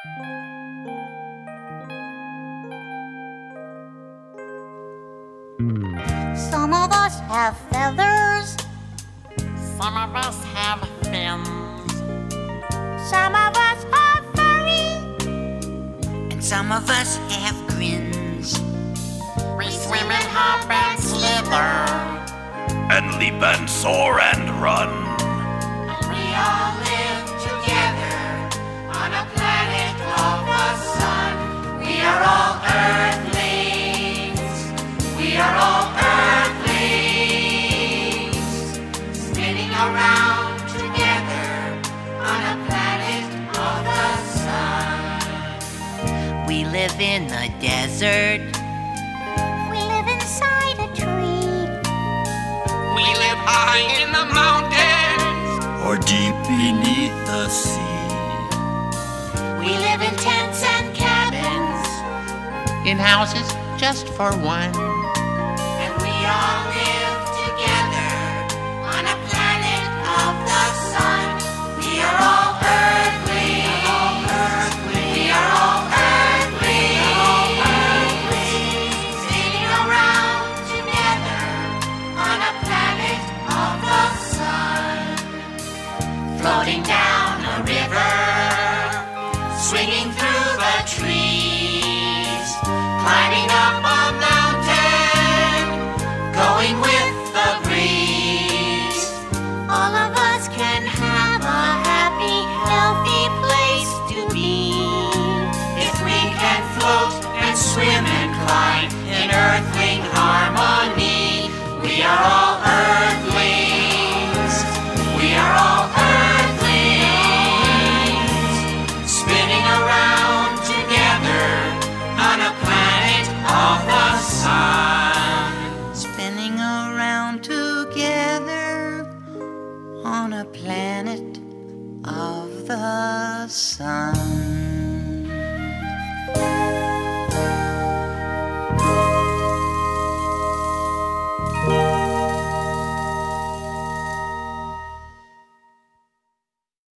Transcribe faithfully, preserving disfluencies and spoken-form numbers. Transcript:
Some of us have feathers, Some of us have fins, some of us are furry, and some of us have grins. we swim and hop and slither, and leap and soar and run. we all live together on a planet of the sun. We are all earthlings, we are all earthlings, spinning around together on a planet of the sun. We live in the desert, we live inside a tree, We live high in the mountains, Or deep beneath the sea. we live in tents and cabins, in houses just for one. And we all live together on a planet of the sun. We are all earthlings, we are all earthlings, sitting around together on a planet of the sun. Floating down a river, swinging through the trees, climbing up a mountain, going with the breeze. all of us can have a happy, healthy place to be. If we can float and swim and climb in earthling harmony, we are all earthlings, we are all earthlings, spinning around together on a planet of the sun. spinning around together on a planet of the sun.